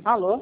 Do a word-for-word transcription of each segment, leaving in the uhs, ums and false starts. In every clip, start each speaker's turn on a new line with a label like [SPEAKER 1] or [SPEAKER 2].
[SPEAKER 1] Alô?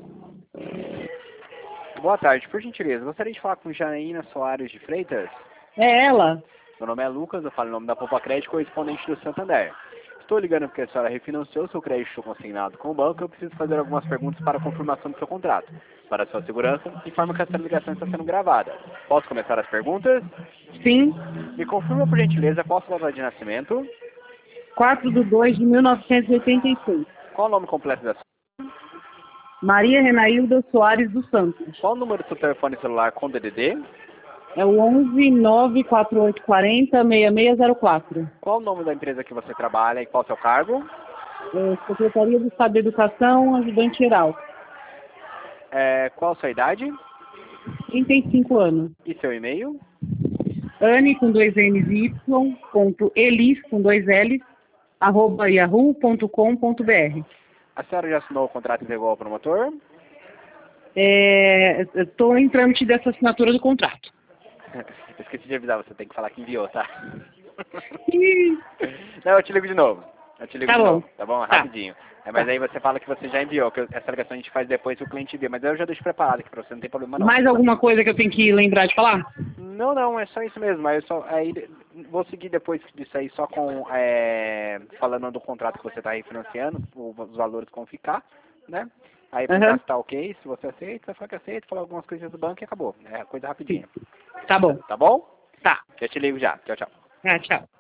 [SPEAKER 2] Boa tarde, por gentileza, gostaria de falar com Janaína Soares de Freitas?
[SPEAKER 1] É ela?
[SPEAKER 2] Meu nome é Lucas, eu falo em nome da Poupa Crédito, correspondente do Santander. Estou ligando porque a senhora refinanciou seu crédito consignado com o banco e eu preciso fazer algumas perguntas para a confirmação do seu contrato. Para a sua segurança, informo que essa ligação está sendo gravada. Posso começar as perguntas?
[SPEAKER 1] Sim.
[SPEAKER 2] Me confirma, por gentileza, qual a sua data de nascimento?
[SPEAKER 1] quatro de dois de mil novecentos e oitenta e seis.
[SPEAKER 2] Qual o nome completo da sua?
[SPEAKER 1] Maria Renailda Soares dos Santos.
[SPEAKER 2] Qual o número do seu telefone celular com D D D?
[SPEAKER 1] É o onze nove quatro oito quatro zero seis seis zero quatro.
[SPEAKER 2] Qual o nome da empresa que você trabalha e qual o seu cargo?
[SPEAKER 1] É Secretaria do Estado de Educação, ajudante geral.
[SPEAKER 2] É, qual a sua idade?
[SPEAKER 1] trinta e cinco anos.
[SPEAKER 2] E seu e-mail?
[SPEAKER 1] Anne com dois N's e Y, ponto Elis com dois L's, arroba yahoo ponto com ponto br.
[SPEAKER 2] A senhora já assinou o contrato e entregou ao promotor?
[SPEAKER 1] É, estou em trâmite dessa assinatura do contrato.
[SPEAKER 2] Esqueci de avisar, você tem que falar que enviou, tá?
[SPEAKER 1] Ih,
[SPEAKER 2] Não, eu te ligo de novo. Eu te ligo
[SPEAKER 1] Tá
[SPEAKER 2] de
[SPEAKER 1] bom.
[SPEAKER 2] novo, tá bom?
[SPEAKER 1] Tá.
[SPEAKER 2] Rapidinho. É, mas
[SPEAKER 1] Tá.
[SPEAKER 2] aí você fala que você já enviou, que eu- essa ligação a gente faz depois que o cliente envia. Mas eu já deixo preparado aqui pra você, não tem problema não.
[SPEAKER 1] Mais alguma coisa que eu tenho que lembrar de falar?
[SPEAKER 2] Não, não, é só isso mesmo. Aí eu só, aí, vou seguir depois disso aí só com, é, falando do contrato que você está refinanciando, o- os valores que vão ficar, né? Aí perguntar
[SPEAKER 1] Aham.
[SPEAKER 2] se tá ok, se você aceita, você fala que aceita, falar algumas coisas do banco e acabou. É coisa rapidinha.
[SPEAKER 1] Tá bom.
[SPEAKER 2] Tá bom?
[SPEAKER 1] Tá.
[SPEAKER 2] Eu te ligo já. Tchau, tchau.
[SPEAKER 1] Ah, tchau.